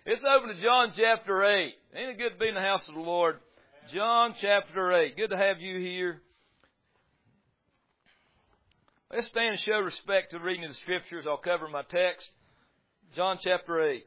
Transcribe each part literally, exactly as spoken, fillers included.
It's open to John chapter eight. Ain't it good to be in the house of the Lord? John chapter eight. Good to have you here. Let's stand and show respect to the reading of the Scriptures. I'll cover my text. John chapter eight.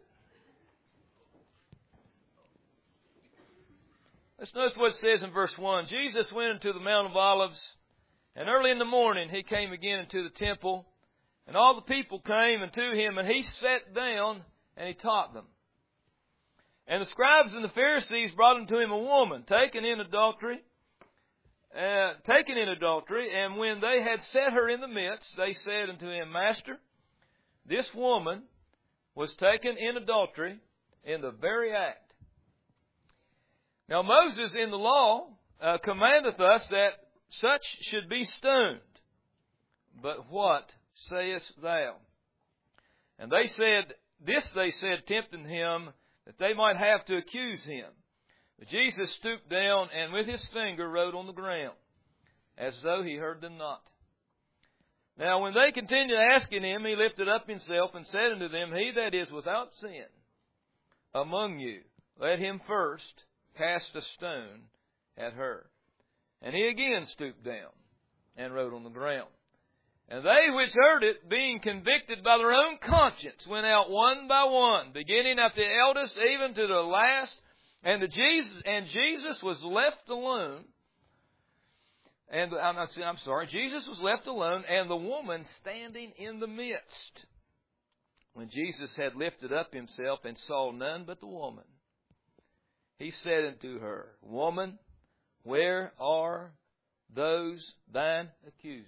Let's notice what it says in verse one. Jesus went into the Mount of Olives, and early in the morning he came again into the temple, and all the people came unto him, and he sat down and he taught them. And the scribes and the Pharisees brought unto him a woman taken in adultery, uh, taken in adultery, and when they had set her in the midst, they said unto him, Master, this woman was taken in adultery in the very act. Now Moses in the law uh, commandeth us that such should be stoned. But what sayest thou? And they said, this they said, tempting him, that they might have to accuse him. But Jesus stooped down and with his finger wrote on the ground, as though he heard them not. Now when they continued asking him, he lifted up himself and said unto them, He that is without sin among you, let him first cast a stone at her. And he again stooped down and wrote on the ground. And they which heard it, being convicted by their own conscience, went out one by one, beginning at the eldest even to the last. And the Jesus and Jesus was left alone. And I'm, not, I'm sorry, Jesus was left alone, and the woman standing in the midst. When Jesus had lifted up himself and saw none but the woman, he said unto her, Woman, where are those thine accusers?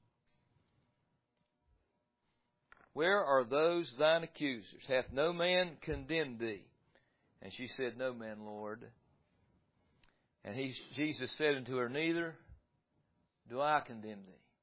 Where are those thine accusers? Hath no man condemned thee? And she said, No man, Lord. And he, Jesus said unto her, Neither do I condemn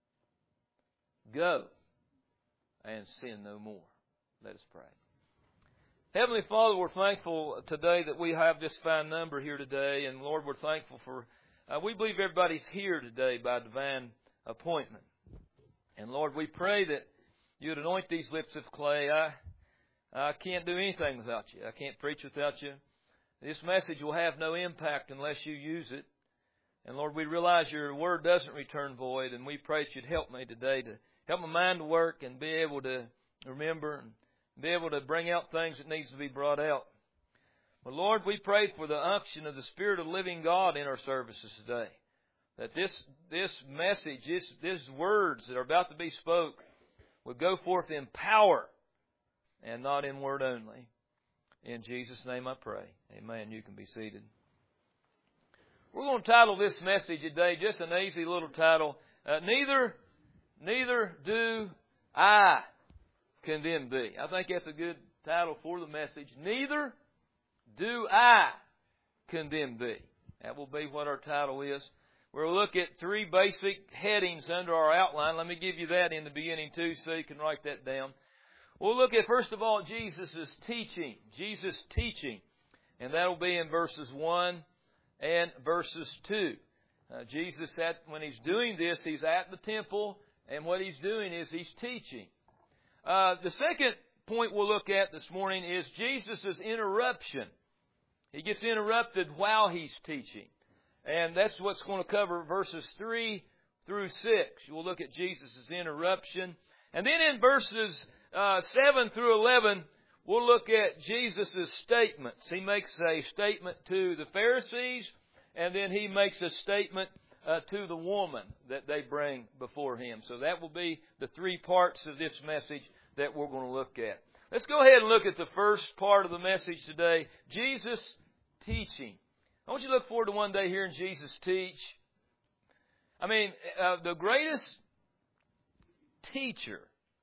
thee. Go and sin no more. Let us pray. Heavenly Father, we're thankful today that we have this fine number here today. And Lord, we're thankful for, uh, we believe everybody's here today by divine appointment. And Lord, we pray that you would anoint these lips of clay. I, I can't do anything without you. I can't preach without you. This message will have no impact unless you use it. And Lord, we realize your word doesn't return void, and we pray that you'd help me today to help my mind to work and be able to remember and be able to bring out things that needs to be brought out. But Lord, we pray for the unction of the Spirit of the living God in our services today. That this this message, this these words that are about to be spoke would go forth in power and not in word only. In Jesus' name I pray. Amen. You can be seated. We're going to title this message today, just an easy little title, uh, Neither, Neither Do I Condemn Thee. I think that's a good title for the message. Neither do I condemn thee. That will be what our title is. We'll look at three basic headings under our outline. Let me give you that in the beginning too, so you can write that down. We'll look at, first of all, Jesus' teaching. Jesus' teaching. And that will be in verses one and verses two. Uh, Jesus, at, when He's doing this, He's at the temple, and what He's doing is He's teaching. Uh, the second point we'll look at this morning is Jesus' interruption. He gets interrupted while He's teaching. And that's what's going to cover verses three through six. We'll look at Jesus' interruption. And then in verses uh, seven through eleven, we'll look at Jesus' statements. He makes a statement to the Pharisees, and then He makes a statement uh, to the woman that they bring before Him. So that will be the three parts of this message that we're going to look at. Let's go ahead and look at the first part of the message today, Jesus teaching. I want you to look forward to one day hearing Jesus teach. I mean, uh, the greatest teacher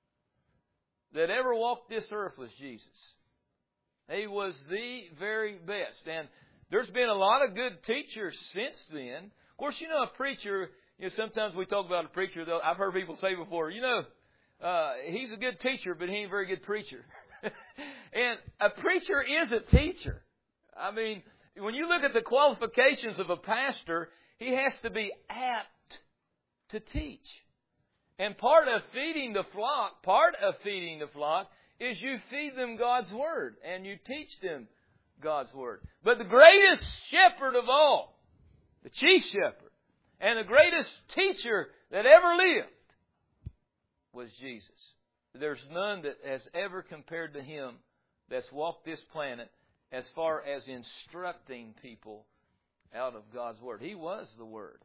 that ever walked this earth was Jesus. He was the very best. And there's been a lot of good teachers since then. Of course, you know, a preacher, you know, sometimes we talk about a preacher, though I've heard people say before, you know, uh, he's a good teacher, but he ain't a very good preacher. And a preacher is a teacher. I mean, when you look at the qualifications of a pastor, he has to be apt to teach. And part of feeding the flock, part of feeding the flock is you feed them God's Word and you teach them God's Word. But the greatest shepherd of all, the chief shepherd, and the greatest teacher that ever lived was Jesus. There's none that has ever compared to Him that's walked this planet as far as instructing people out of God's Word. He was the Word.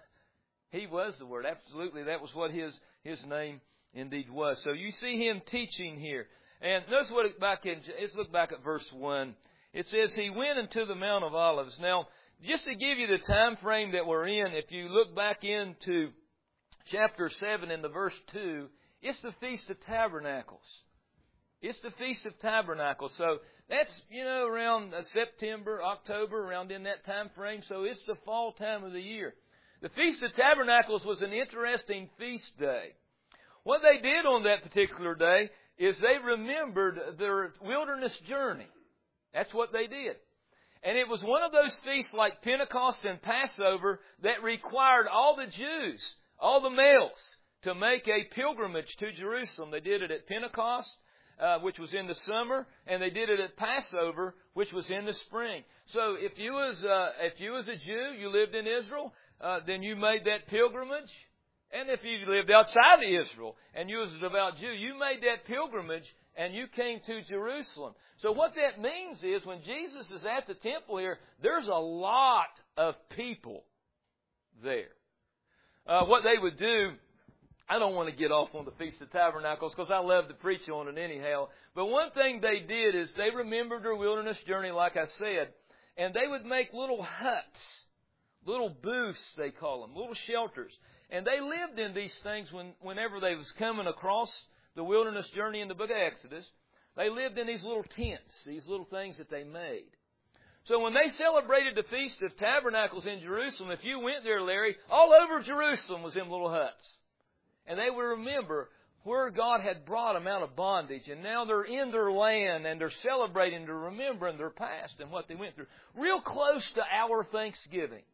He was the Word. Absolutely, that was what His, His name indeed was. So you see Him teaching here. And notice what it back in, let's look back at verse one. It says, He went into the Mount of Olives. Now, just to give you the time frame that we're in, if you look back into chapter seven in the verse two, it's the Feast of Tabernacles. It's the Feast of Tabernacles. So that's, you know, around September, October, around in that time frame. So it's the fall time of the year. The Feast of Tabernacles was an interesting feast day. What they did on that particular day is they remembered their wilderness journey. That's what they did. And it was one of those feasts like Pentecost and Passover that required all the Jews, all the males, to make a pilgrimage to Jerusalem. They did it at Pentecost, uh, which was in the summer, and they did it at Passover, which was in the spring. So if you was uh, if you was a Jew, you lived in Israel, uh, then you made that pilgrimage. And if you lived outside of Israel and you was a devout Jew, you made that pilgrimage and you came to Jerusalem. So what that means is when Jesus is at the temple here, there's a lot of people there. Uh, what they would do, I don't want to get off on the Feast of Tabernacles because I love to preach on it anyhow. But one thing they did is they remembered their wilderness journey, like I said, and they would make little huts, little booths, they call them, little shelters. And they lived in these things when, whenever they was coming across the wilderness journey in the book of Exodus. They lived in these little tents, these little things that they made. So when they celebrated the Feast of Tabernacles in Jerusalem, if you went there, Larry, all over Jerusalem was them little huts. And they would remember where God had brought them out of bondage. And now they're in their land and they're celebrating, they're remembering their past and what they went through. Real close to our Thanksgiving.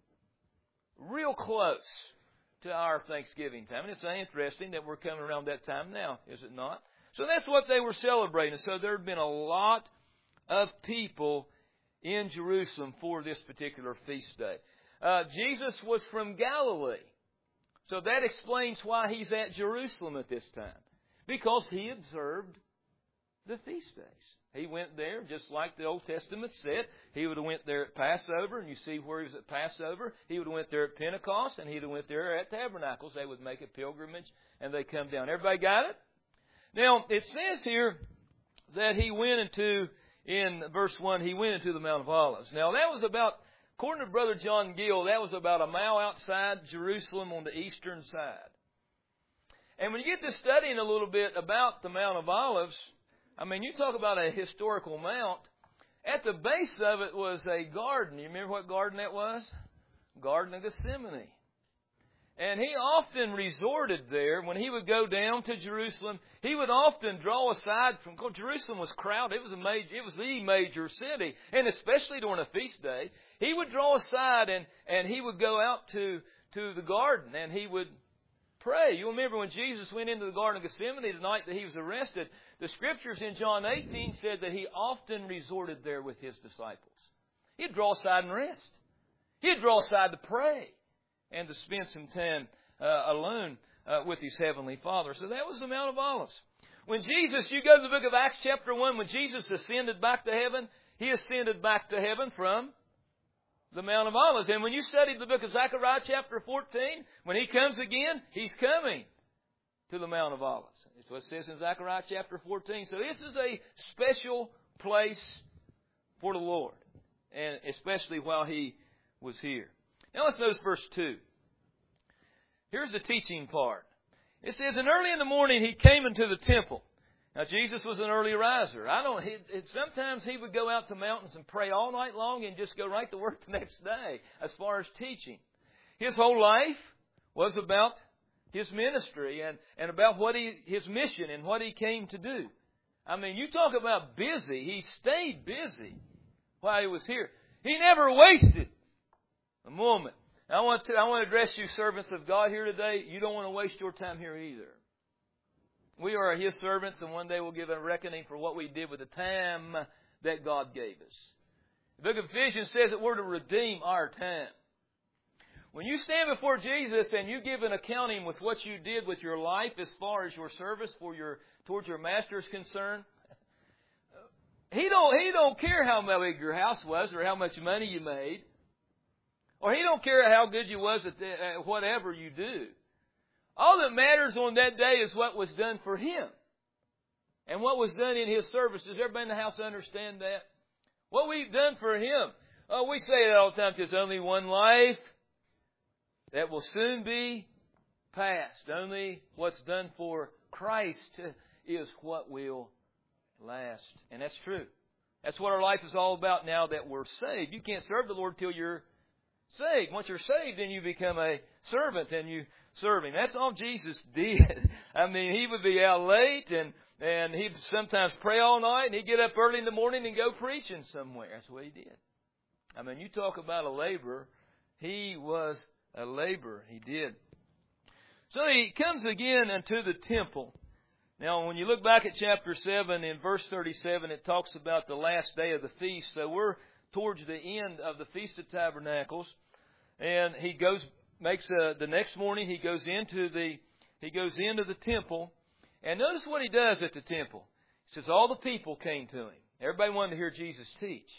Real close to our Thanksgiving time. And it's interesting that we're coming around that time now, is it not? So that's what they were celebrating. So there had been a lot of people in Jerusalem for this particular feast day. Uh, Jesus was from Galilee. So that explains why He's at Jerusalem at this time. Because He observed the feast days. He went there, just like the Old Testament said. He would have went there at Passover, and you see where He was at Passover. He would have went there at Pentecost, and He would have went there at Tabernacles. They would make a pilgrimage, and they come down. Everybody got it? Now, it says here that He went into, in verse one, He went into the Mount of Olives. Now, that was about, according to Brother John Gill, that was about a mile outside Jerusalem on the eastern side. And when you get to studying a little bit about the Mount of Olives, I mean, you talk about a historical mount. At the base of it was a garden. You remember what garden that was? Garden of Gethsemane. And He often resorted there. When He would go down to Jerusalem, He would often draw aside from, Jerusalem was crowded. It was a major, it was the major city. And especially during a feast day, He would draw aside and, and He would go out to, to the garden and He would pray. You remember when Jesus went into the Garden of Gethsemane the night that He was arrested, the Scriptures in John eighteen said that He often resorted there with His disciples. He'd draw aside and rest. He'd draw aside to pray and to spend some time uh, alone uh, with His Heavenly Father. So that was the Mount of Olives. When Jesus, you go to the book of Acts chapter one, when Jesus ascended back to heaven, He ascended back to heaven from the Mount of Olives. And when you study the book of Zechariah chapter fourteen, when He comes again, He's coming to the Mount of Olives. That's what it says in Zechariah chapter fourteen. So this is a special place for the Lord, and especially while He was here. Now let's notice verse two. Here's the teaching part. It says, and early in the morning He came into the temple. Now, Jesus was an early riser. I don't. He, it, sometimes He would go out to mountains and pray all night long and just go right to work the next day as far as teaching. His whole life was about His ministry and, and about what he His mission and what He came to do. I mean, you talk about busy. He stayed busy while He was here. He never wasted a moment. I want to I want to address you, servants of God, here today. You don't want to waste your time here either. We are His servants, and one day we'll give a reckoning for what we did with the time that God gave us. The book of Ephesians says that we're to redeem our time. When you stand before Jesus and you give an accounting with what you did with your life as far as your service for your towards your Master is concerned, He don't He don't care how big your house was or how much money you made, or He don't care how good you was at, the, at whatever you do. All that matters on that day is what was done for Him and what was done in His service. Does everybody in the house understand that? What we've done for Him. Oh, we say that all the time. There's only one life that will soon be past. Only what's done for Christ is what will last. And that's true. That's what our life is all about now that we're saved. You can't serve the Lord till you're saved. Once you're saved, then you become a servant and you serve Him. That's all Jesus did. I mean, He would be out late and, and He'd sometimes pray all night and He'd get up early in the morning and go preaching somewhere. That's what He did. I mean, you talk about a laborer. He was a laborer. He did. So He comes again unto the temple. Now, when you look back at chapter seven, in verse thirty-seven, it talks about the last day of the feast. So we're towards the end of the Feast of Tabernacles. And He goes, makes a, the next morning, He goes into the, He goes into the temple. And notice what He does at the temple. It says all the people came to Him. Everybody wanted to hear Jesus teach.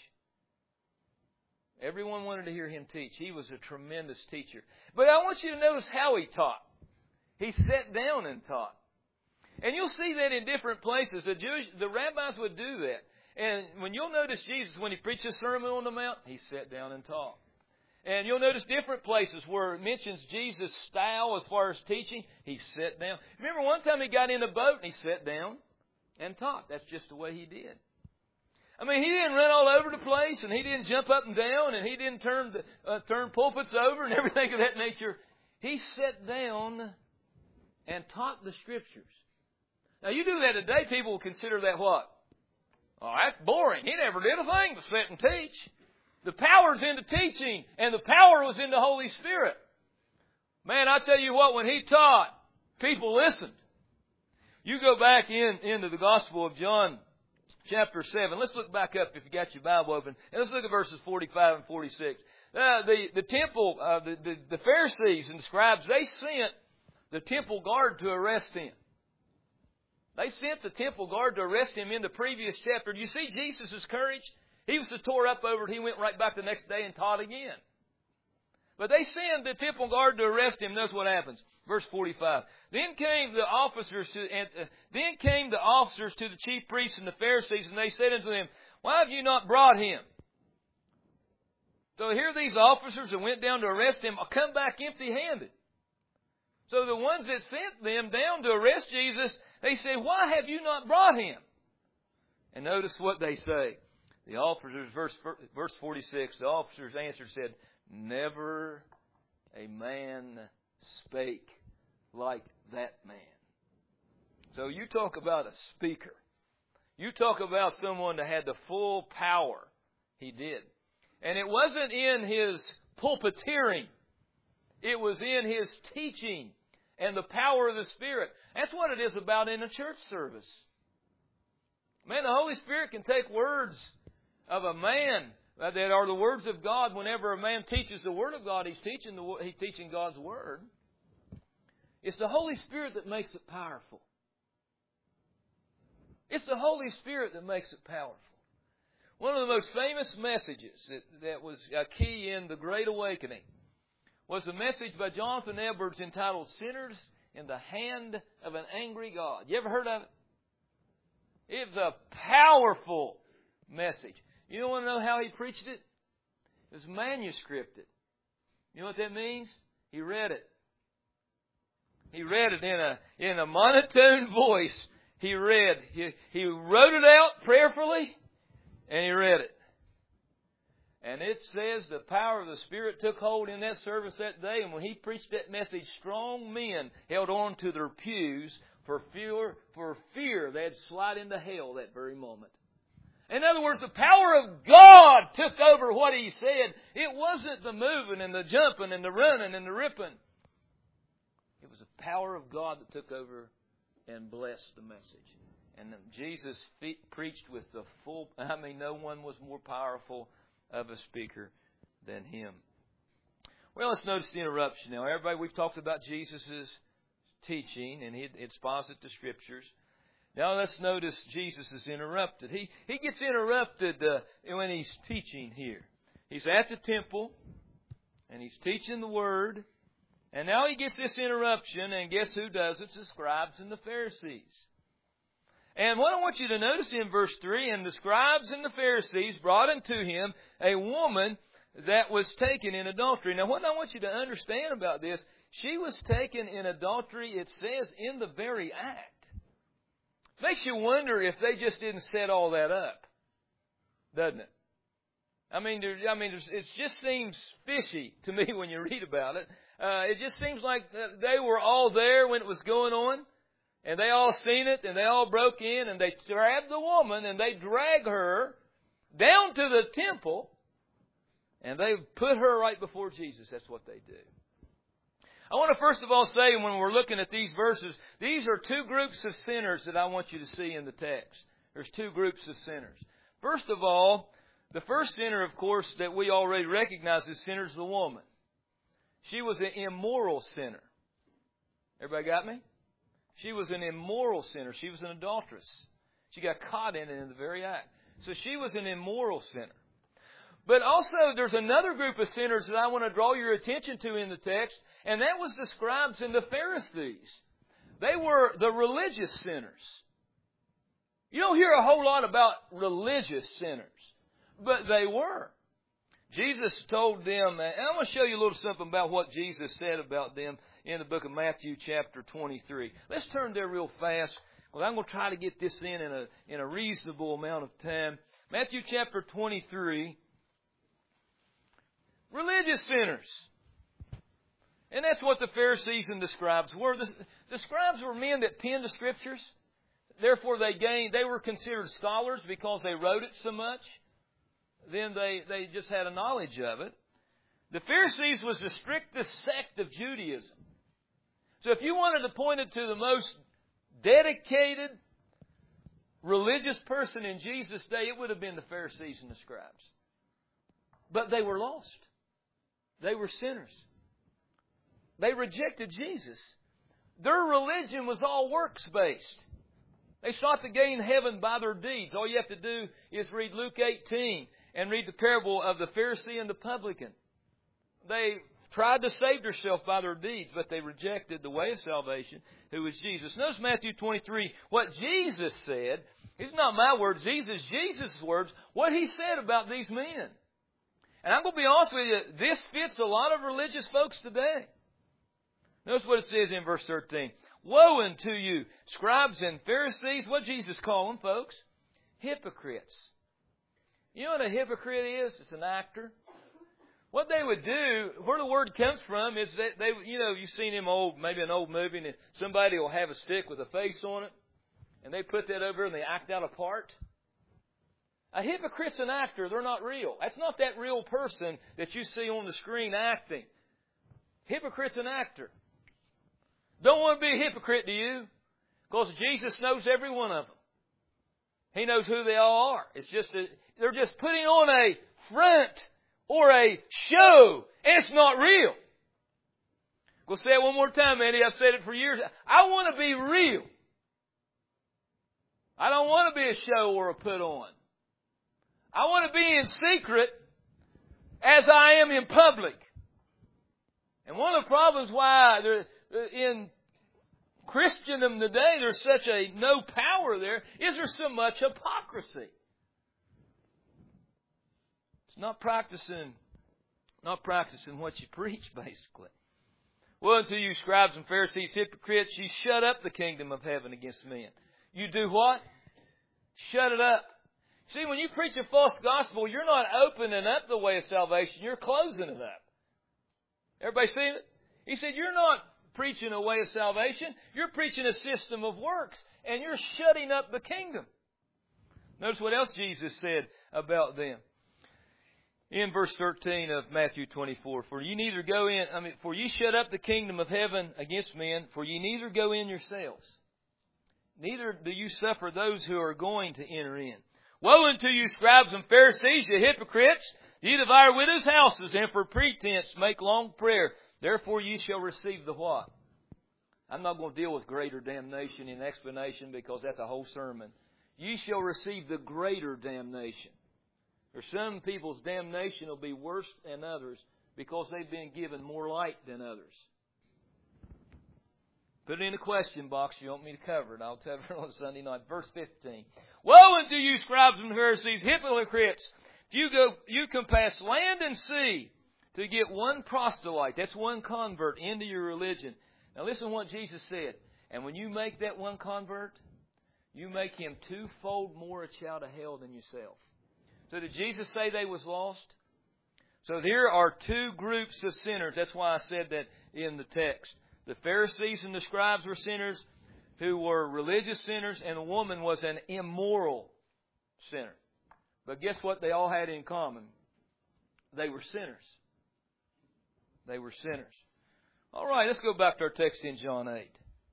Everyone wanted to hear Him teach. He was a tremendous teacher. But I want you to notice how He taught. He sat down and taught. And you'll see that in different places. The Jewish, the rabbis would do that. And when you'll notice Jesus, when He preached a Sermon on the Mount, He sat down and taught. And you'll notice different places where it mentions Jesus' style as far as teaching. He sat down. Remember one time He got in a boat and He sat down and taught. That's just the way He did. I mean, He didn't run all over the place, and He didn't jump up and down, and He didn't turn the, uh, turn pulpits over and everything of that nature. He sat down and taught the Scriptures. Now, you do that today, people will consider that what? Oh, that's boring. He never did a thing but sit and teach. The power's in the teaching, and the power was in the Holy Spirit. Man, I tell you what, when He taught, people listened. You go back in into the Gospel of John, chapter seven. Let's look back up if you got your Bible open. And let's look at verses forty-five and forty-six. Uh, the, the temple, uh, the, the, the Pharisees and the scribes, they sent the temple guard to arrest Him. They sent the temple guard to arrest Him in the previous chapter. Do you see Jesus' courage? He was so tore up over it, He went right back the next day and taught again. But they send the temple guard to arrest Him. Notice what happens. Verse forty-five. Then came the officers to and, uh, then came the officers to the chief priests and the Pharisees, and they said unto them, Why have you not brought Him? So here these officers that went down to arrest Him come back empty-handed. So the ones that sent them down to arrest Jesus, they say, Why have you not brought Him? And notice what they say. The officers, verse, verse forty-six, the officers answered and said, Never a man spake like that man. So you talk about a speaker. You talk about someone that had the full power. He did. And it wasn't in His pulpiteering. It was in His teaching and the power of the Spirit. That's what it is about in a church service. Man, the Holy Spirit can take words of a man that are the words of God. Whenever a man teaches the Word of God, he's teaching the he's teaching God's Word. It's the Holy Spirit that makes it powerful. It's the Holy Spirit that makes it powerful. One of the most famous messages that, that was a key in the Great Awakening was a message by Jonathan Edwards entitled Sinners in the Hand of an Angry God. You ever heard of it? It was a powerful message. You want to know how he preached it? It was manuscripted. You know what that means? He read it. He read it in a in a monotone voice. He read. He, he wrote it out prayerfully, and he read it. And it says the power of the Spirit took hold in that service that day. And when he preached that message, strong men held on to their pews for fear, for fear they'd slide into hell that very moment. In other words, the power of God took over what he said. It wasn't the moving and the jumping and the running and the ripping. It was the power of God that took over and blessed the message. And Jesus fe- preached with the full, I mean, no one was more powerful of a speaker than Him. Well, let's notice the interruption now. Everybody, we've talked about Jesus' teaching, and He exposits the Scriptures. Now let's notice Jesus is interrupted. He he gets interrupted uh, when He's teaching here. He's at the temple, and He's teaching the Word, and now He gets this interruption, and guess who does it? It's the scribes and the Pharisees. And what I want you to notice in verse three, and the scribes and the Pharisees brought unto Him a woman that was taken in adultery. Now what I want you to understand about this, she was taken in adultery, it says, in the very act. Makes you wonder if they just didn't set all that up, doesn't it? I mean, there, I mean, it just seems fishy to me when you read about it. Uh, it just seems like they were all there when it was going on, and they all seen it, and they all broke in, and they grabbed the woman, and they drag her down to the temple, and they put her right before Jesus. That's what they do. I want to first of all say, when we're looking at these verses, these are two groups of sinners that I want you to see in the text. There's two groups of sinners. First of all, the first sinner, of course, that we already recognize as sinner is the woman. She was an immoral sinner. Everybody got me? She was an immoral sinner. She was an adulteress. She got caught in it in the very act. So she was an immoral sinner. But also there's another group of sinners that I want to draw your attention to in the text, and that was the scribes and the Pharisees. They were the religious sinners. You don't hear a whole lot about religious sinners, but they were. Jesus told them, and I'm going to show you a little something about what Jesus said about them in the book of Matthew chapter twenty-three. Let's turn there real fast. Well, I'm going to try to get this in in a, in a reasonable amount of time. Matthew chapter twenty-three. Religious sinners. And that's what the Pharisees and the scribes were. The, the scribes were men that penned the Scriptures. Therefore, they gained, they were considered scholars because they wrote it so much. Then they, they just had a knowledge of it. The Pharisees was the strictest sect of Judaism. So if you wanted to point it to the most dedicated religious person in Jesus' day, it would have been the Pharisees and the scribes. But they were lost. They were sinners. They rejected Jesus. Their religion was all works-based. They sought to gain heaven by their deeds. All you have to do is read Luke eighteen and read the parable of the Pharisee and the publican. They tried to save themselves by their deeds, but they rejected the way of salvation, who is Jesus. Notice Matthew twenty-three, what Jesus said. It's not my words, Jesus, Jesus' words, what He said about these men. And I'm going to be honest with you, this fits a lot of religious folks today. Notice what it says in verse thirteen. Woe unto you, scribes and Pharisees. What did Jesus call them, folks? Hypocrites. You know what a hypocrite is? It's an actor. What they would do, where the word comes from, is that they, you know, you've seen them old, maybe an old movie, and somebody will have a stick with a face on it, and they put that over and they act out a part. A hypocrite's an actor. They're not real. That's not that real person that you see on the screen acting. Hypocrite's an actor. Don't want to be a hypocrite, do you? Because Jesus knows every one of them. He knows who they all are. It's just a, they're just putting on a front or a show, and it's not real. We'll say it one more time, Andy. I've said it for years. I want to be real. I don't want to be a show or a put on. I want to be in secret as I am in public. And one of the problems why there, in Christendom today there's such a no power there is there's so much hypocrisy. It's not practicing, not practicing what you preach, basically. Well, unto you scribes and Pharisees, hypocrites, you shut up the kingdom of heaven against men. You do what? Shut it up. See, when you preach a false gospel, you're not opening up the way of salvation. You're closing it up. Everybody see it? He said, you're not preaching a way of salvation. You're preaching a system of works. And you're shutting up the kingdom. Notice what else Jesus said about them. In verse thirteen of Matthew twenty-four, for you neither go in, I mean, for you shut up the kingdom of heaven against men, for you neither go in yourselves. neither do you suffer those who are going to enter in. Woe unto you, scribes and Pharisees, you hypocrites! Ye devour widows' houses, and for pretense make long prayer. Therefore ye shall receive the what? I'm not going to deal with greater damnation in explanation because that's a whole sermon. Ye shall receive the greater damnation. There's some people's damnation will be worse than others because they've been given more light than others. Put it in the question box if you want me to cover it. I'll cover it on Sunday night. Verse fifteen. Woe unto you, scribes and Pharisees, hypocrites! You go, you compass land and sea to get one proselyte, that's one convert, into your religion. Now listen to what Jesus said. And when you make that one convert, you make him twofold more a child of hell than yourself. So did Jesus say they was lost? So here are two groups of sinners. That's why I said that in the text. The Pharisees and the scribes were sinners who were religious sinners, and the woman was an immoral sinner. But guess what they all had in common? They were sinners. They were sinners. All right, let's go back to our text in John eight.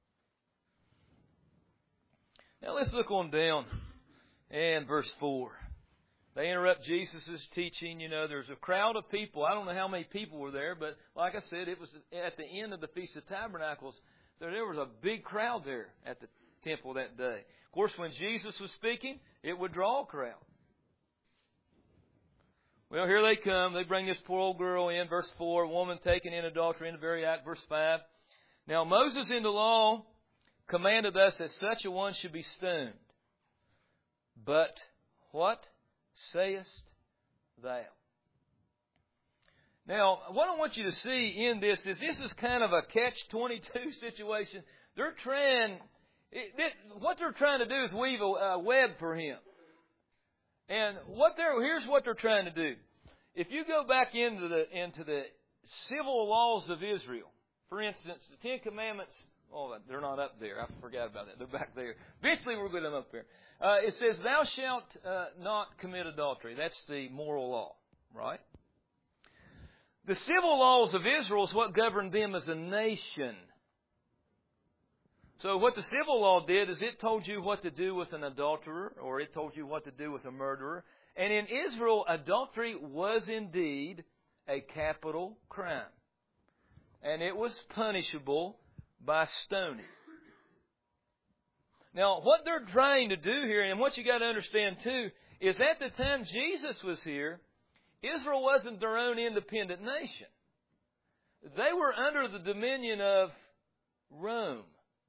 Now let's look on down and verse four. They interrupt Jesus' teaching. You know, there's a crowd of people. I don't know how many people were there, but like I said, it was at the end of the Feast of Tabernacles. So there was a big crowd there at the temple that day. Of course, when Jesus was speaking, it would draw a crowd. Well, here they come. They bring this poor old girl in. Verse four, a woman taken in adultery in the very act. Verse five. Now Moses in the law commanded us that such a one should be stoned. But what sayest thou? Now, what I want you to see in this is this is kind of a catch twenty-two situation. They're trying, it, it, what they're trying to do is weave a, a web for him. And what they're here's what they're trying to do. If you go back into the into the civil laws of Israel, for instance, the Ten Commandments. Oh, they're not up there. I forgot about that. They're back there. Eventually, we'll get them up there. Uh, it says, "Thou shalt uh, not commit adultery." That's the moral law, right? The civil laws of Israel is what governed them as a nation. So what the civil law did is it told you what to do with an adulterer, or it told you what to do with a murderer. And in Israel, adultery was indeed a capital crime. And it was punishable by stoning. Now, what they're trying to do here, and what you got to understand too, is at the time Jesus was here, Israel wasn't their own independent nation. They were under the dominion of Rome.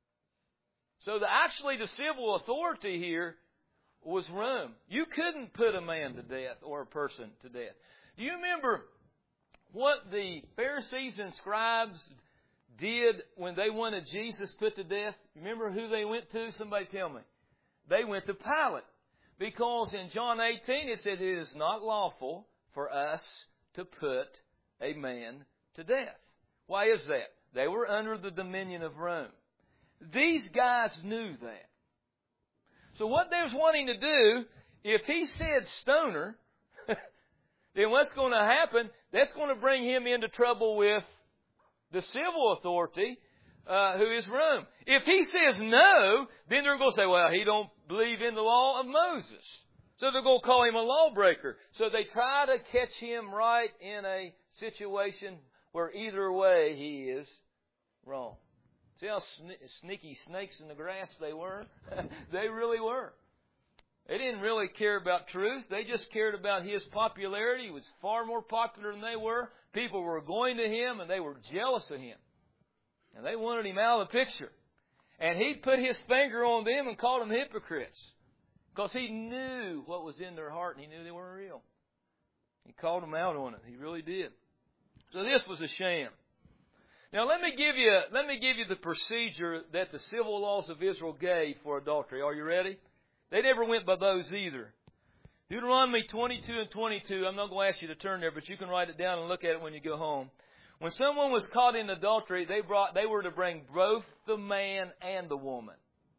So the, actually the civil authority here was Rome. You couldn't put a man to death or a person to death. Do you remember what the Pharisees and scribes did when they wanted Jesus put to death? Remember who they went to? Somebody tell me. They went to Pilate. Because in John eighteen it said it is not lawful for us to put a man to death. Why is that? They were under the dominion of Rome. These guys knew that. So what they was wanting to do, if he said stoner, then what's going to happen? That's going to bring him into trouble with the civil authority, uh, who is Rome. If he says no, then they're going to say, well, he don't believe in the law of Moses. So they're going to call him a lawbreaker. So they try to catch him right in a situation where either way he is wrong. See how sneaky snakes in the grass they were? They really were. They didn't really care about truth. They just cared about his popularity. He was far more popular than they were. People were going to him and they were jealous of him. And they wanted him out of the picture. And he put his finger on them and called them hypocrites. Because he knew what was in their heart and he knew they weren't real. He called them out on it. He really did. So this was a sham. Now let me give you let me give you the procedure that the civil laws of Israel gave for adultery. Are you ready? They never went by those either. Deuteronomy twenty-two and twenty-two. I'm not going to ask you to turn there, but you can write it down and look at it when you go home. When someone was caught in adultery, they brought they were to bring both the man and the woman.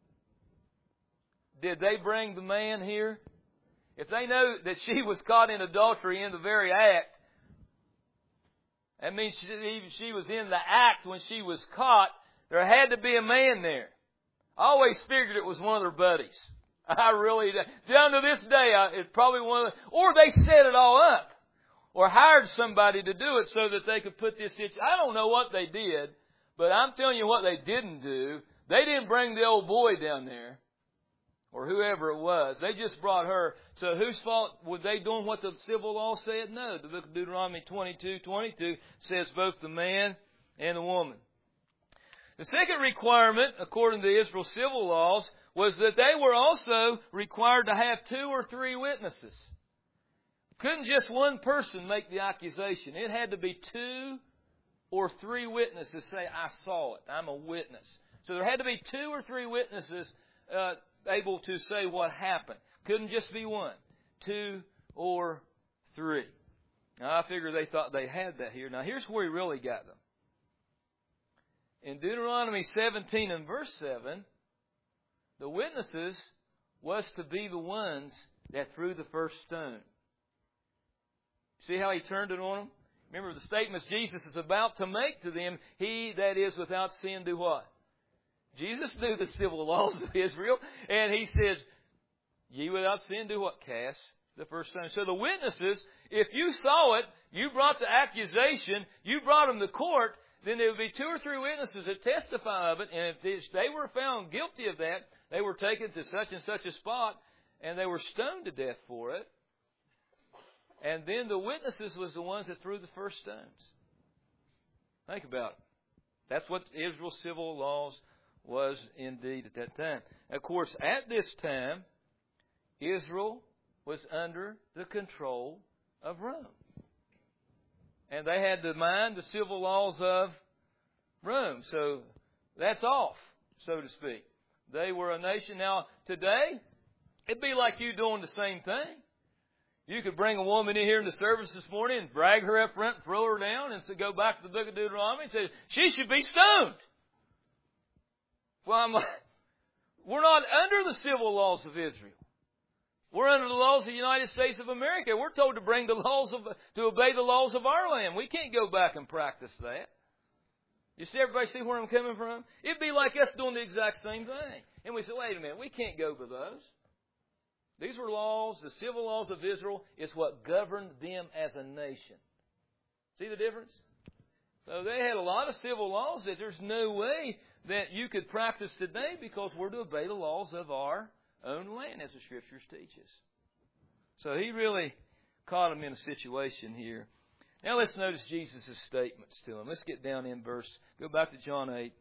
Did they bring the man here? If they know that she was caught in adultery in the very act, that means she, she was in the act when she was caught. There had to be a man there. I always figured it was one of their buddies. I really, down to this day, I, it's probably one of the, or they set it all up. Or hired somebody to do it so that they could put this situation. I don't know what they did, but I'm telling you what they didn't do. They didn't bring the old boy down there, or whoever it was. They just brought her. So whose fault were they doing what the civil law said? No. The book of Deuteronomy twenty-two twenty-two says both the man and the woman. The second requirement, according to Israel's civil laws, was that they were also required to have two or three witnesses. Couldn't just one person make the accusation. It had to be two or three witnesses say, I saw it. I'm a witness. So there had to be two or three witnesses uh, able to say what happened. Couldn't just be one. Two or three. Now, I figure they thought they had that here. Now, here's where he really got them. In Deuteronomy seventeen and verse seven, the witnesses was to be the ones that threw the first stone. See how he turned it on them? Remember the statements Jesus is about to make to them. He that is without sin do what? Jesus knew the civil laws of Israel. And he says, ye without sin do what? Cast the first stone. So the witnesses, if you saw it, you brought the accusation, you brought them to court, then there would be two or three witnesses that testify of it. And if they were found guilty of that, they were taken to such and such a spot and they were stoned to death for it. And then the witnesses was the ones that threw the first stones. Think about it. That's what Israel's civil laws was indeed at that time. Of course, at this time, Israel was under the control of Rome. And they had to mind the civil laws of Rome. So that's off, so to speak. They were a nation. Now, today, it'd be like you doing the same thing. You could bring a woman in here in the service this morning and drag her up front, throw her down, and so go back to the book of Deuteronomy and say, she should be stoned. Well, I'm like, we're not under the civil laws of Israel. We're under the laws of the United States of America. We're told to bring the laws of, to obey the laws of our land. We can't go back and practice that. You see, everybody see where I'm coming from? It'd be like us doing the exact same thing. And we say, wait a minute, we can't go by those. These were laws, the civil laws of Israel is what governed them as a nation. See the difference? So they had a lot of civil laws that there's no way that you could practice today because we're to obey the laws of our own land, as the Scriptures teach us. So he really caught them in a situation here. Now let's notice Jesus' statements to them. Let's get down in verse, go back to John eight.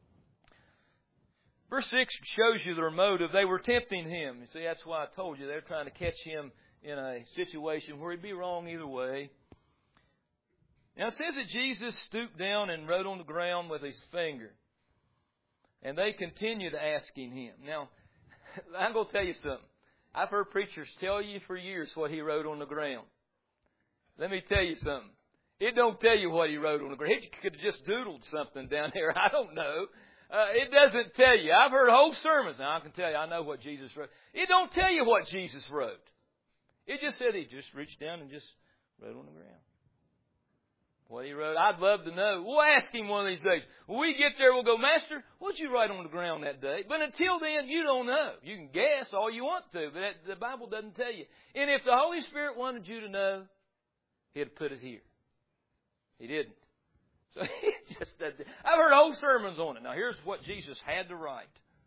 Verse six shows you their motive. They were tempting him. You see, that's why I told you they're trying to catch him in a situation where he'd be wrong either way. Now it says that Jesus stooped down and wrote on the ground with his finger. And they continued asking him. Now, I'm going to tell you something. I've heard preachers tell you for years what he wrote on the ground. Let me tell you something. It don't tell you what he wrote on the ground. He could have just doodled something down there. I don't know. Uh, it doesn't tell you. I've heard whole sermons. Now, I can tell you, I know what Jesus wrote. It don't tell you what Jesus wrote. It just said he just reached down and just wrote on the ground. What he wrote, I'd love to know. We'll ask him one of these days. When we get there, we'll go, Master, what'd you write on the ground that day? But until then, you don't know. You can guess all you want to, but that, the Bible doesn't tell you. And if the Holy Spirit wanted you to know, he'd put it here. He didn't. So he just, I've heard whole sermons on it. Now here's what Jesus had to write.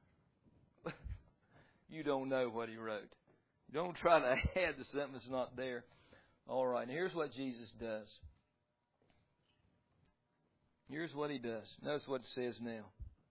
You don't know what he wrote. Don't try to add to something that's not there. All right, and here's what Jesus does. Here's what he does. Notice what it says now.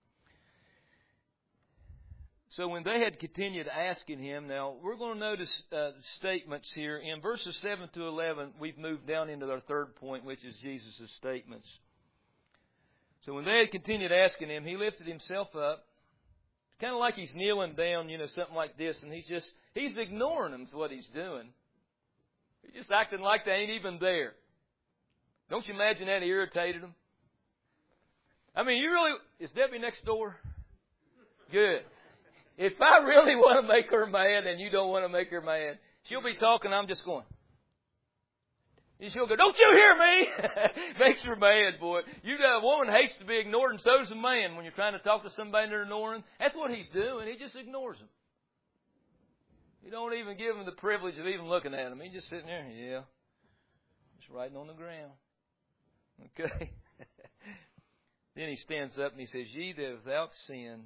So when they had continued asking him, now we're going to notice uh, statements here. In verses seven to eleven, we've moved down into our third point, which is Jesus' statements. So when they had continued asking him, he lifted himself up. It's kind of like he's kneeling down, you know, something like this, and he's just, he's ignoring them is what he's doing. He's just acting like they ain't even there. Don't you imagine that irritated them? I mean, you really, is Debbie next door? Good. If I really want to make her mad and you don't want to make her mad, she'll be talking, I'm just going. And she'll go, don't you hear me? Makes her mad, boy. You know, a woman hates to be ignored, and so does a man when you're trying to talk to somebody and they're ignoring. That's what he's doing. He just ignores them. You don't even give him the privilege of even looking at him. He's just sitting there, yeah, just writing on the ground. Okay? Then he stands up and he says, ye that without sin,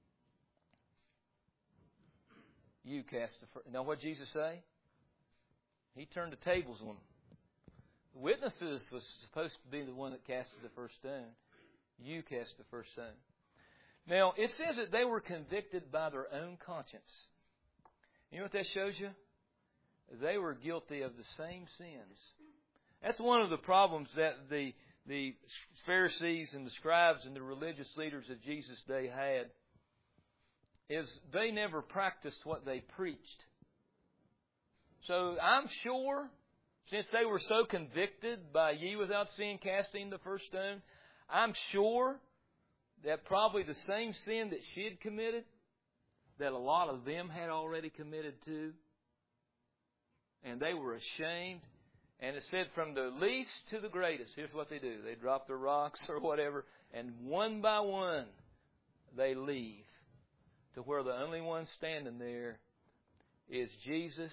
you cast the first. Now what did Jesus say? He turned the tables on them. The witnesses was supposed to be the one that casted the first stone. You cast the first stone. Now, it says that they were convicted by their own conscience. You know what that shows you? They were guilty of the same sins. That's one of the problems that the, the Pharisees and the scribes and the religious leaders of Jesus' day had, is they never practiced what they preached. So I'm sure, since they were so convicted by ye without sin casting the first stone, I'm sure that probably the same sin that she had committed, that a lot of them had already committed too. And they were ashamed. And it said from the least to the greatest, here's what they do. They drop their rocks or whatever, and one by one they leave to where the only one standing there is Jesus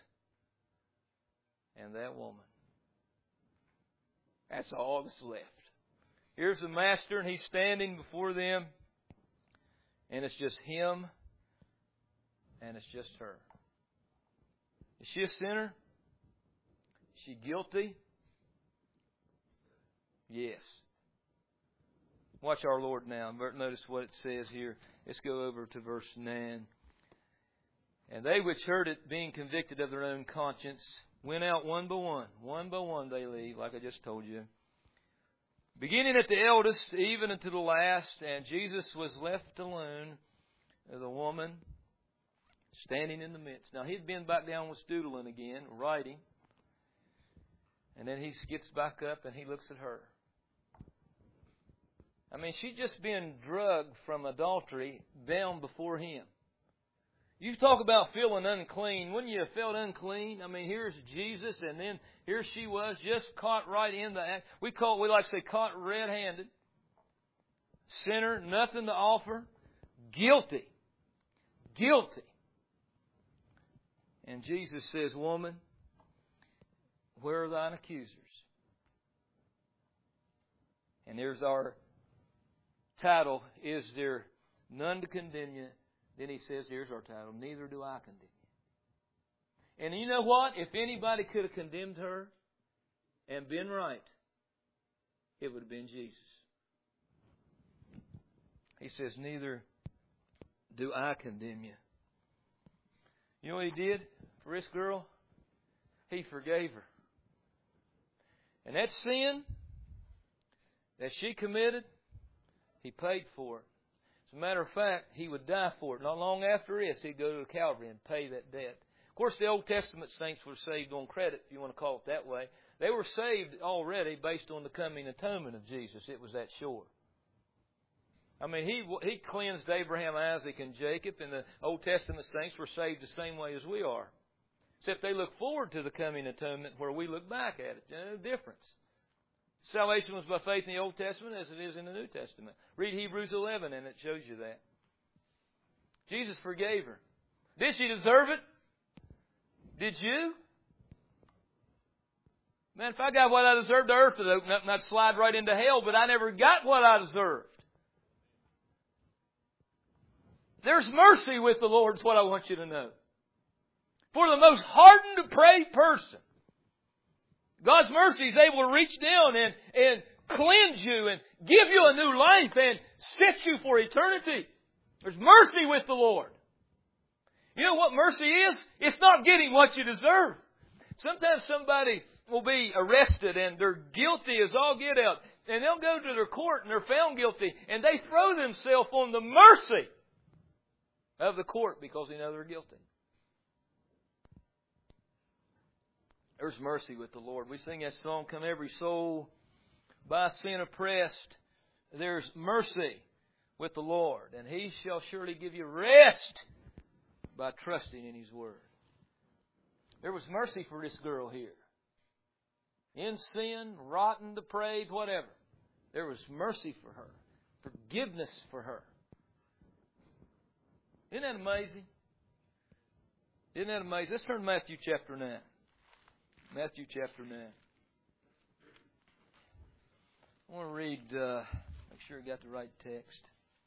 and that woman. That's all that's left. Here's the Master, and He's standing before them, and it's just Him, and it's just her. Is she a sinner? Is she guilty? Yes. Watch our Lord now. Notice what it says here. Let's go over to verse nine. And they which heard it, being convicted of their own conscience, went out one by one. One by one they leave, like I just told you. Beginning at the eldest, even unto the last, and Jesus was left alone, the woman standing in the midst. Now, he'd been back down with Stoodling again, writing. And then he gets back up and he looks at her. I mean, she'd just been drugged from adultery down before him. You talk about feeling unclean. Wouldn't you have felt unclean? I mean, here's Jesus, and then here she was, just caught right in the act. We call it, we like to say, caught red-handed. Sinner, nothing to offer. Guilty. Guilty. And Jesus says, woman, where are thine accusers? And there's our title, is there none to condemn you? Then he says, here's our title, neither do I condemn you. And you know what? If anybody could have condemned her and been right, it would have been Jesus. He says, neither do I condemn you. You know what he did for this girl? He forgave her. And that sin that she committed, He paid for it. As a matter of fact, He would die for it. Not long after this, He'd go to the Calvary and pay that debt. Of course, the Old Testament saints were saved on credit, if you want to call it that way. They were saved already based on the coming atonement of Jesus. It was that sure. I mean, He He cleansed Abraham, Isaac, and Jacob, and the Old Testament saints were saved the same way as we are. Except they look forward to the coming atonement where we look back at it. You know, the difference. Salvation was by faith in the Old Testament as it is in the New Testament. Read Hebrews eleven and it shows you that. Jesus forgave her. Did she deserve it? Did you? Man, if I got what I deserved, the earth would open up and I'd slide right into hell, but I never got what I deserved. There's mercy with the Lord, is what I want you to know. For the most hardened, depraved person, God's mercy is able to reach down and, and cleanse you and give you a new life and set you for eternity. There's mercy with the Lord. You know what mercy is? It's not getting what you deserve. Sometimes somebody will be arrested and they're guilty as all get out. And they'll go to their court and they're found guilty. And they throw themselves on the mercy of the court because they know they're guilty. There's mercy with the Lord. We sing that song, Come Every Soul by Sin Oppressed. There's mercy with the Lord, and He shall surely give you rest by trusting in His Word. There was mercy for this girl here. in sin, rotten, depraved, whatever. There was mercy for her, forgiveness for her. Isn't that amazing? Isn't that amazing? Let's turn to Matthew chapter nine. Matthew chapter nine. I want to read, uh, make sure I got the right text.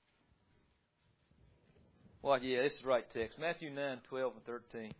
Well, yeah, this is the right text. Matthew nine, twelve, and thirteen.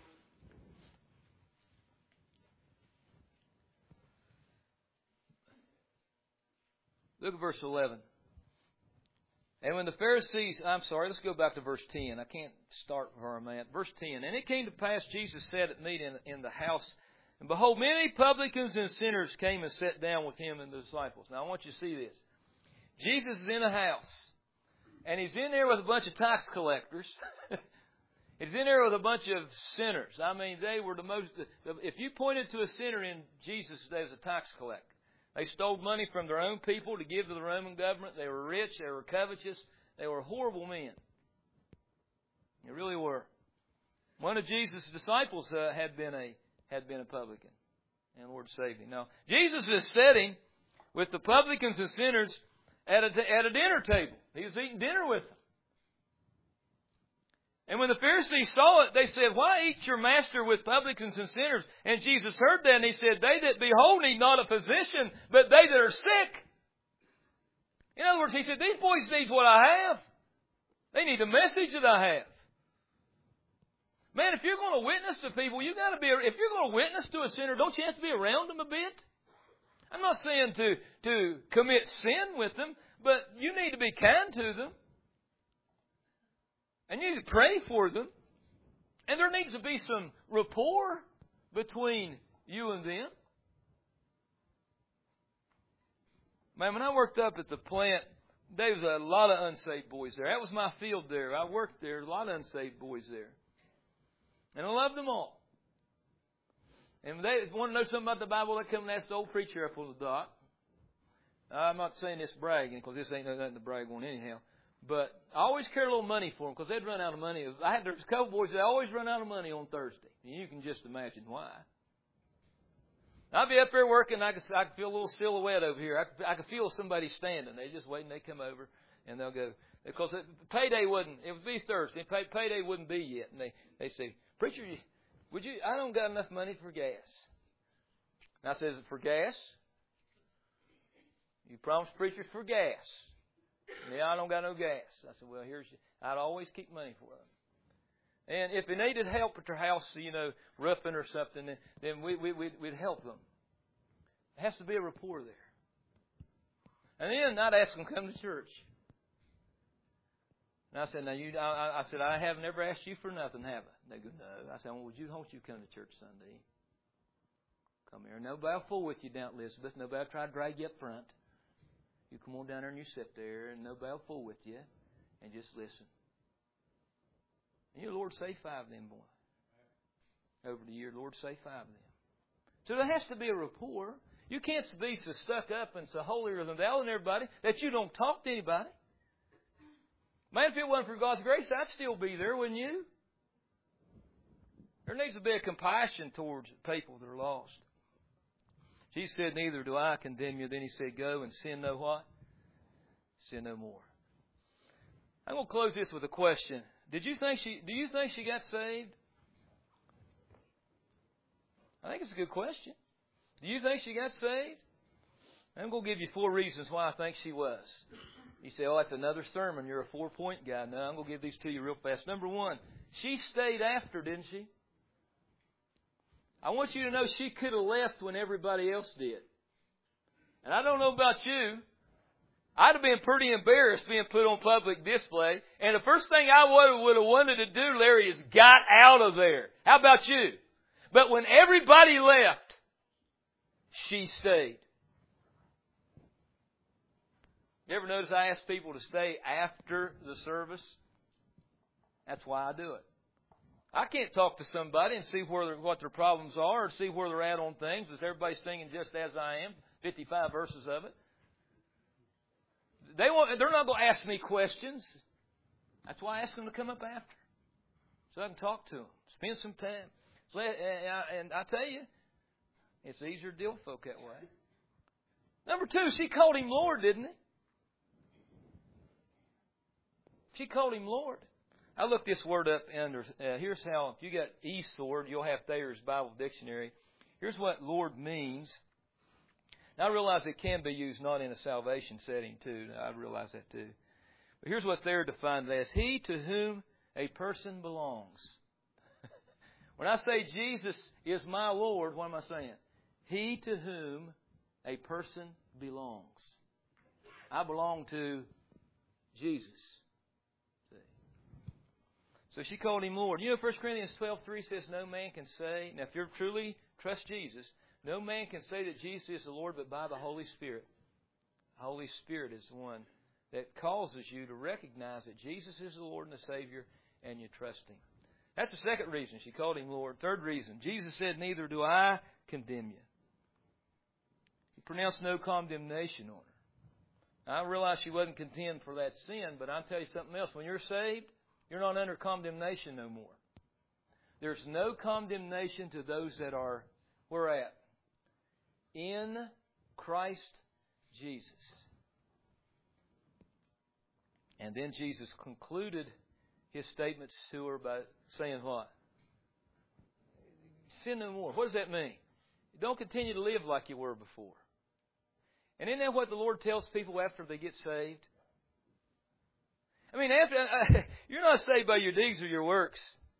Look at verse eleven. And when the Pharisees, I'm sorry, let's go back to verse ten. I can't start where I'm at. Verse ten. And it came to pass, Jesus sat at meat in, in the house, and behold, many publicans and sinners came and sat down with him and the disciples. Now I want you to see this. Jesus is in a house, and he's in there with a bunch of tax collectors. He's in there with a bunch of sinners. I mean, they were the most, if you pointed to a sinner in Jesus' day as a tax collector, they stole money from their own people to give to the Roman government. They were rich. They were covetous. They were horrible men. They really were. One of Jesus' disciples uh, had been a had been a publican, and the Lord saved him. Now, Jesus is sitting with the publicans and sinners at a, at a dinner table. He was eating dinner with them. And when the Pharisees saw it, they said, "Why eat your master with publicans and sinners?" And Jesus heard that, and He said, "They that behold need not a physician, but they that are sick." In other words, He said, these boys need what I have. They need the message that I have. Man, if you're going to witness to people, you got to be. If you're going to witness to a sinner, don't you have to be around them a bit? I'm not saying to to commit sin with them, but you need to be kind to them. And you need to pray for them. And there needs to be some rapport between you and them. Man, when I worked up at the plant, there was a lot of unsaved boys there. That was my field there. I worked there. A lot of unsaved boys there. And I loved them all. And when they want to know something about the Bible, they come and ask the old preacher up on the dock. I'm not saying this bragging, because this ain't nothing to brag on anyhow. But I always carry a little money for them, because they'd run out of money. I had There's a couple boys that always run out of money on Thursday. And you can just imagine why. I'd be up there working, I could, I could feel a little silhouette over here. I could, I could feel somebody standing. They just waiting. They come over, and they'll go. Because payday wouldn't, it would be Thursday. Pay, payday wouldn't be yet. And they, they say, "Preacher, would you, I don't got enough money for gas." And I says, "For gas? You promised preachers for gas." "Yeah, I don't got no gas." I said, "Well, here's," I'd always keep money for them. And if they needed help at their house, you know, roofing or something, then, then we, we, we'd, we'd help them. There has to be a rapport there. And then I'd ask them to come to church. And I said, "Now you," I, I said, "I have never asked you for nothing, have I?" They go, "No." I said, "Well, would you, won't you come to church Sunday? Come here. Nobody will fool with you down at Elizabeth. Nobody will try to drag you up front. You come on down there and you sit there, and nobody will fool with you, and just listen." And your Lord saved five of them boy. Over the year, Lord saved five of them. So there has to be a rapport. You can't be so stuck up and so holier than thou and everybody that you don't talk to anybody. Man, if it wasn't for God's grace, I'd still be there, wouldn't you? There needs to be a compassion towards people that are lost. Jesus said, "Neither do I condemn you." Then He said, "Go and sin no what? Sin no more." I'm going to close this with a question. Did you think she? Do you think she got saved? I think it's a good question. Do you think she got saved? I'm going to give you four reasons why I think she was. You say, "Oh, that's another sermon. You're a four-point guy." No, I'm going to give these to you real fast. Number one, she stayed after, didn't she? I want you to know she could have left when everybody else did. And I don't know about you. I'd have been pretty embarrassed being put on public display. And the first thing I would, would have wanted to do, Larry, is got out of there. How about you? But when everybody left, she stayed. You ever notice I ask people to stay after the service? That's why I do it. I can't talk to somebody and see where what their problems are or see where they're at on things. Is everybody singing just as I am? fifty-five verses of it. They won't, they're not going to ask me questions. That's why I ask them to come up after, so I can talk to them, spend some time. So, and I tell you, It's easier to deal with folk that way. Number two, she called Him Lord, didn't she? She called Him Lord. I looked this word up under, uh, here's how, if you got eSword, you'll have Thayer's Bible Dictionary. Here's what Lord means. Now, I realize it can be used not in a salvation setting, too. I realize that, too. But here's what Thayer defined as. He to whom a person belongs. When I say Jesus is my Lord, what am I saying? He to whom a person belongs. I belong to Jesus. So she called Him Lord. You know, First Corinthians twelve three says no man can say, now if you truly trust Jesus, no man can say that Jesus is the Lord but by the Holy Spirit. The Holy Spirit is the one that causes you to recognize that Jesus is the Lord and the Savior, and you trust Him. That's the second reason she called Him Lord. Third reason, Jesus said, neither do I condemn you. He pronounced no condemnation on her. Now, I realize she wasn't condemned for that sin, but I'll tell you something else. When you're saved, you're not under condemnation no more. There's no condemnation to those that are, where at? In Christ Jesus. And then Jesus concluded His statements to her by saying what? Sin no more. What does that mean? Don't continue to live like you were before. And isn't that what the Lord tells people after they get saved? I mean, after uh, you're not saved by your deeds or your works.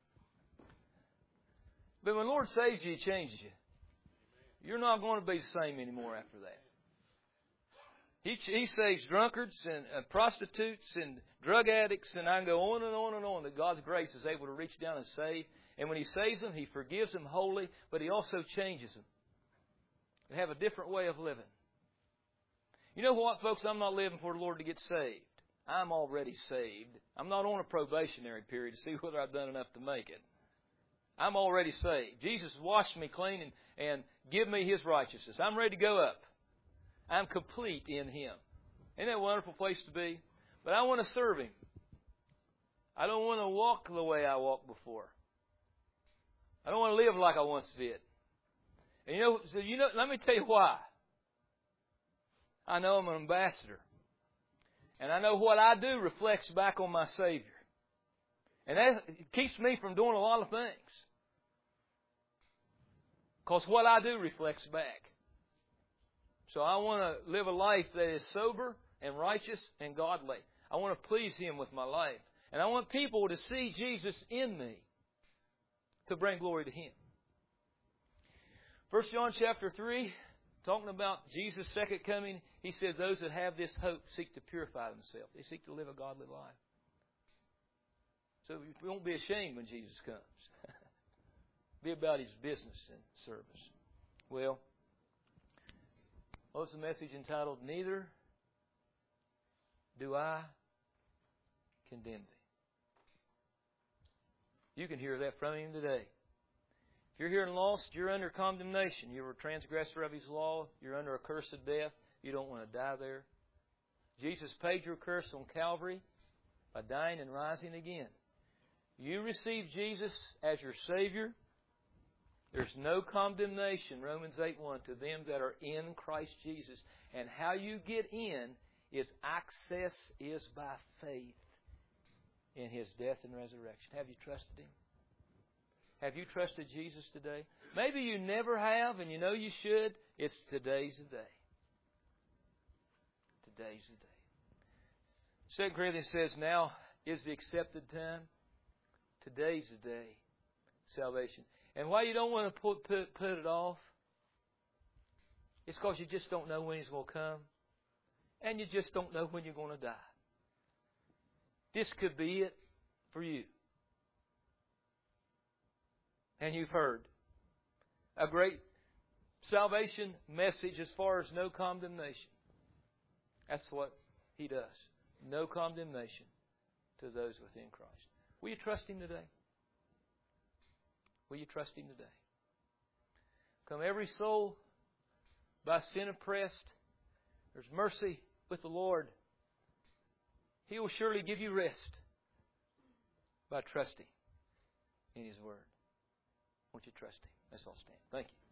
But when the Lord saves you, He changes you. You're not going to be the same anymore after that. He, he saves drunkards and uh, prostitutes and drug addicts, and I can go on and on and on that God's grace is able to reach down and save. And when He saves them, He forgives them wholly, but He also changes them. They have a different way of living. You know what, folks? I'm not living for the Lord to get saved. I'm already saved. I'm not on a probationary period to see whether I've done enough to make it. I'm already saved. Jesus washed me clean and, and give me His righteousness. I'm ready to go up. I'm complete in Him. Isn't that a wonderful place to be? But I want to serve Him. I don't want to walk the way I walked before. I don't want to live like I once did. And you know, so you know, let me tell you why. I know I'm an ambassador. And I know what I do reflects back on my Savior. And that keeps me from doing a lot of things. Because what I do reflects back. So I want to live a life that is sober and righteous and godly. I want to please Him with my life. And I want people to see Jesus in me to bring glory to Him. First John chapter three, talking about Jesus' second coming, he said those that have this hope seek to purify themselves. They seek to live a godly life. So we won't be ashamed when Jesus comes. Be about His business and service. Well, what's the message entitled, Neither Do I Condemn Thee. You can hear that from Him today. If you're here and lost, you're under condemnation. You're a transgressor of His law. You're under a curse of death. You don't want to die there. Jesus paid your curse on Calvary by dying and rising again. You receive Jesus as your Savior. There's no condemnation, Romans eight one, to them that are in Christ Jesus. And how you get in is access is by faith in His death and resurrection. Have you trusted Him? Have you trusted Jesus today? Maybe you never have and you know you should. It's today's the day. Today's the day. Second Corinthians says, now is the accepted time. Today's the day. Salvation. And why you don't want to put, put, put it off, it's because you just don't know when He's going to come. And you just don't know when you're going to die. This could be it for you. And you've heard a great salvation message as far as no condemnation. That's what He does. No condemnation to those within Christ. Will you trust Him today? Will you trust Him today? Come every soul by sin oppressed, there's mercy with the Lord. He will surely give you rest by trusting in His Word. Won't you trust Him? Let's all stand. Thank you.